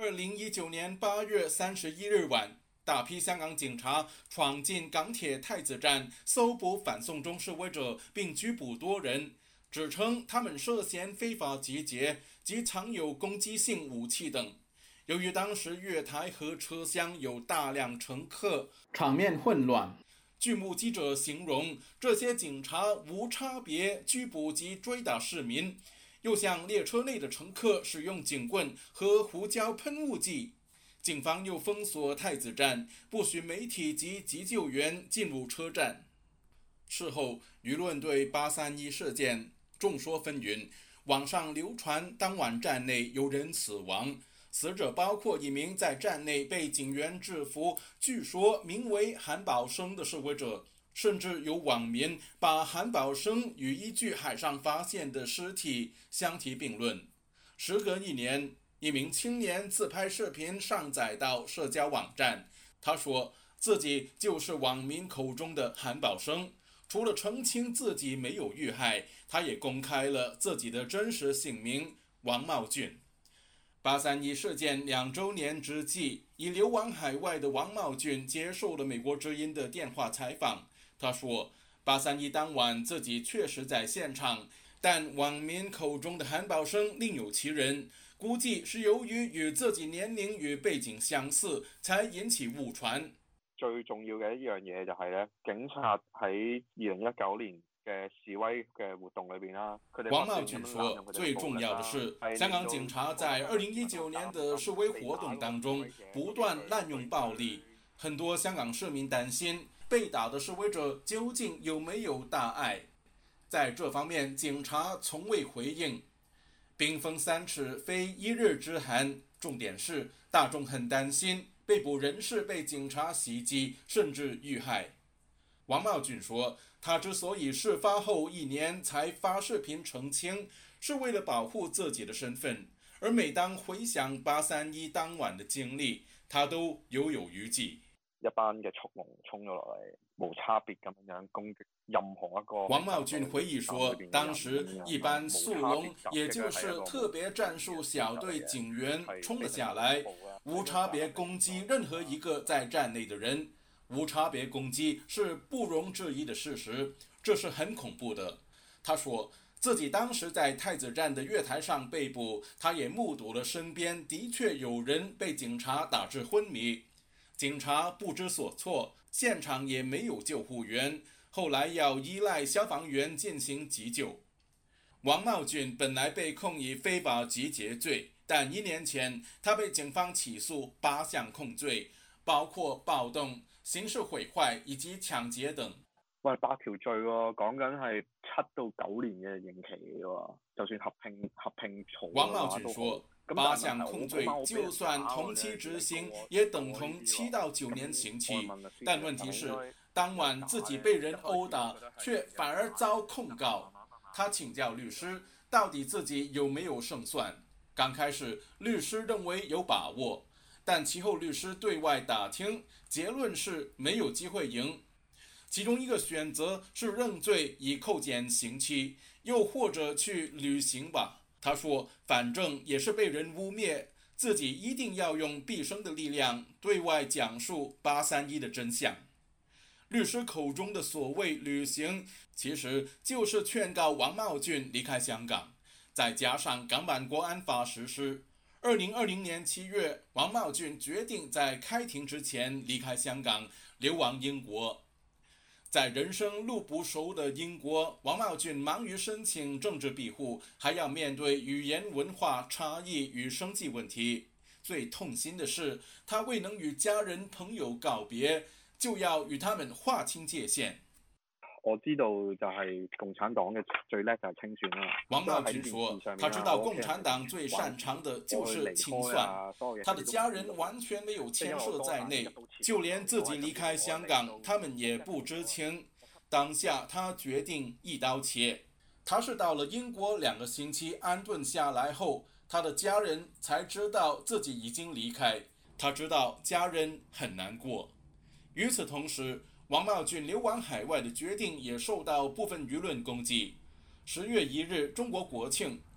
2019年8月31日晚，大批香港警察闯进港铁太子站，搜捕反送中示威者，并拘捕多人，指称他们涉嫌非法集结及藏有攻击性武器等。由于当时月台和车厢有大量乘客，场面混乱。据目击者形容，这些警察无差别拘捕及追打市民，又向列车内的乘客使用警棍和胡椒喷雾剂。警方又封锁太子站，不许媒体及急救员进入车站。事后，舆论对831事件众说纷纭，网上流传当晚站内有人死亡，死者包括一名在站内被警员制服，据说名为韩宝生的示威者，甚至有网民把韩宝生与一具海上发现的尸体相提并论。时隔1年，一名青年自拍视频上载到社交网站，他说自己就是网民口中的韩宝生。除了澄清自己没有遇害，他也公开了自己的真实姓名王茂俊。831事件2周年之际，已流亡海外的王茂俊接受了美国之音的电话采访。他说，831当晚自己确实在现場，但网民口中的韩宝生另有其人，估計是由於與自己年齡與背景相似，才引起誤傳。 最重要嘅一樣嘢就係咧，警察喺2019年嘅示威嘅活動裏邊啦， 王茂俊說，最重要的是，香港警察在2019年的示威活動當中不斷濫用暴力，很多香港市民擔心被打的示威者究竟有沒有大礙。在這方面，警察從未回應。冰封3尺，非一日之寒。重點是大眾很擔心被捕人士被警察襲擊，甚至遇害。王茂俊說，他之所以事發後1年才發視頻澄清，是為了保護自己的身份。而每當回想831當晚的經歷，他都猶有餘悸。 一班嘅速龍衝咗落嚟，無差別咁樣攻擊任何一個。 王茂俊回憶說，當時一般速龍，也就是特別戰術小隊警員衝了下來，無差別攻擊任何一個在站內的人。無差別攻擊是不容置疑的事實，這是很恐怖的。他說自己當時在太子站的月台上被捕，他也目睹了身邊的確有人被警察打至昏迷。警察不知所措，現場也沒有救護員，後來要依賴消防員進行急救。王茂俊本來被控以非法集結罪，但1年前他被警方起訴8項控罪，包括暴動、刑事毀壞以及搶劫等。 喂，8條罪喎，講緊係7到9年嘅刑期嚟喎，就算合併坐。 王茂俊說，8項控罪就算同期執行，也等同7到9年刑期。但問題是，當晚自己被人毆打，卻反而遭控告。他請教律師，到底自己有沒有勝算？剛開始，律師認為有把握，但其後律師對外打聽，結論是沒有機會贏。其中一個選擇是認罪以扣減刑期，又或者去旅行吧。他說反正也是被人污衊，自己一定要用畢生的力量對外講述831的真相。律師口中的所謂旅行，其實就是勸告王茂俊離開香港。再加上港版國安法實施，2020年7月，王茂俊決定在開庭之前離開香港，流亡英國。在人生路不熟的英國，王茂俊忙於申請政治庇護，還要面對語言文化差異與生計問題。最痛心的是，他未能與家人朋友告別，就要與他們劃清界限。 我知道就係共產黨嘅最叻就係清算啦。 王茂俊說，他知道共產黨最擅長的就是清算，他的家人完全沒有牽涉在內，就連自己離開香港，他們也不知情。當下他決定一刀切。他是到了英國2個星期安頓下來後，他的家人才知道自己已經離開，他知道家人很難過。與此同時，王茂俊流亡海外的決定也受到部分輿論攻擊。10月1日，中國國慶，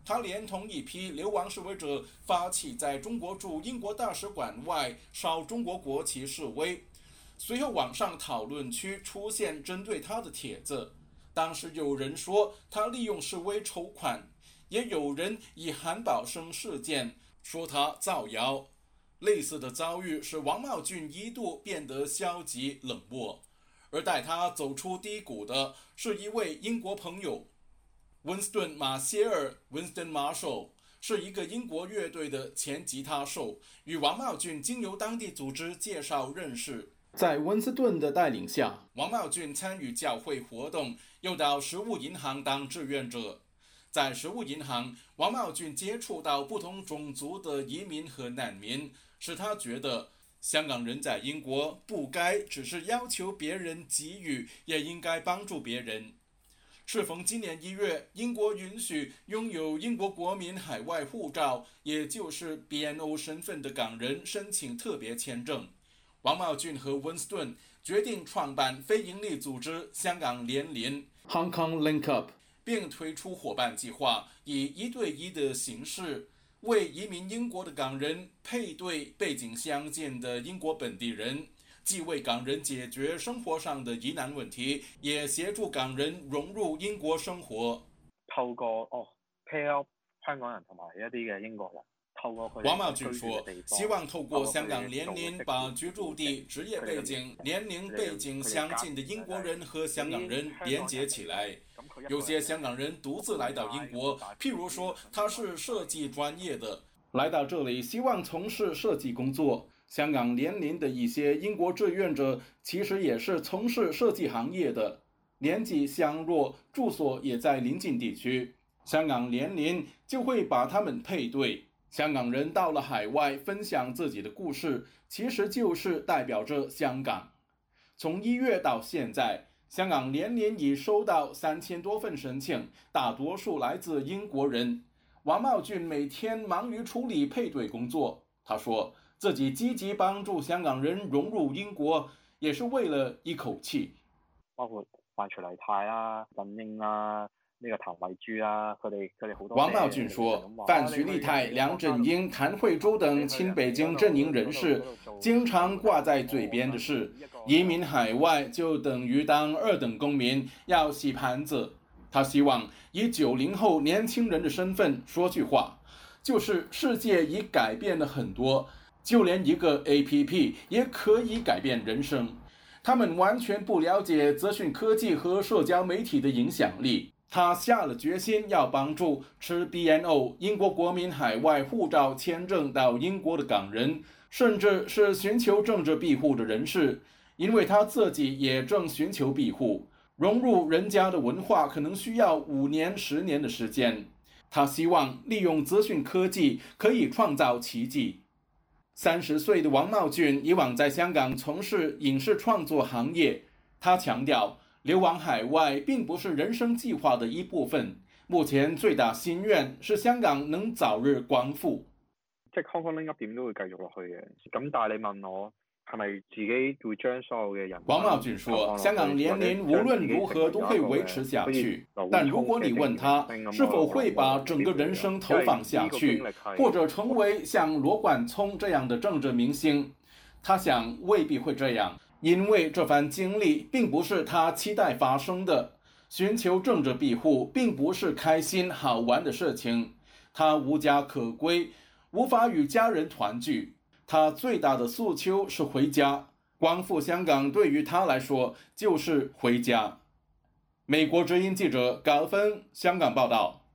他连同一批流亡示威者发起在中国驻英国大使馆外烧中国国旗示威。随后，网上讨论区出现针对他的帖子，当时有人说他利用示威筹款，也有人以韩宝生事件说他造谣。类似的遭遇使王茂俊一度变得消极冷漠，而带他走出低谷的是一位英国朋友温斯顿·马歇尔 （Winston Marshall），是一个英国乐队的前吉他手，与王茂俊经由当地组织介绍认识。在温斯顿的带领下，王茂俊参与教会活动，又到食物银行当志愿者。在食物银行，王茂俊接触到不同种族的移民和难民，使他觉得香港人在英国不该只是要求别人给予，也应该帮助别人。适逢今年1月，英国允许拥有英国国民海外护照，也就是 BNO 身份的港人申请特别签证。王茂俊和温斯顿决定创办非营利组织香港联联 （Hong Kong Link Up），并推出伙伴计划，以1对1的形式为移民英国的港人配对背景相近的英国本地人，既为港人解决生活上的疑难问题，也协助港人融入英国生活。 透過pair up 香港人同埋一啲嘅英國人。 王茂俊说，希望透过香港联联把居住地、职业背景、年龄背景相近的英国人和香港人连结起来。有些香港人独自来到英国，譬如说他是设计专业的，来到这里希望从事设计工作。香港联联的一些英国志愿者其实也是从事设计行业的，年纪相若，住所也在邻近地区。香港联联就会把他们配对。香港人到了海外分享自己的故事，其实就是代表着香港。从1月到现在，香港联联已收到3000多份申请，大多数来自英国人。王茂俊每天忙于处理配对工作，他说自己积極幫助香港人融入英國，也是為了一口氣。 包括范徐麗泰啦、振英啦、那個譚慧珠啦，佢哋好多。 王茂俊說，范徐麗泰、梁振英、譚慧珠等親北京陣營人士，經常掛在嘴邊的是，移民海外就等於當二等公民，要洗盤子。他希望以90後年輕人的身份說句話，就是世界已改變了很多。就連一個 APP 也可以改變人生。他們完全不了解資訊科技和社交媒體的影響力。他下了決心要幫助持 BNO 英國國民海外護照簽證到英國的港人，甚至是尋求政治庇護的人士，因為他自己也正尋求庇護。融入人家的文化可能需要5年、10年的時間。他希望利用資訊科技可以創造奇蹟。30歲的王茂俊以往在香港從事影視創作行業，他強調流亡海外並不是人生計劃的一部分，目前最大心願是香港能早日光復。 即係 Hong Kong Link Up 點都會繼續落去嘅，咁但係你問我係咪自己會將所有嘅人？王茂俊說，香港聯聯無論如何都會維持下去，但如果你問他是否會把整個人生投放下去，或者成為像羅冠聰這樣的政治明星，他想未必會這樣。因為這番經歷並不是他期待發生的，尋求政治庇護並不是開心好玩的事情，他無家可歸，無法與家人團聚，他最大的訴求是回家，光復香港對於他來說就是回家。美國之音記者高芬香港報道。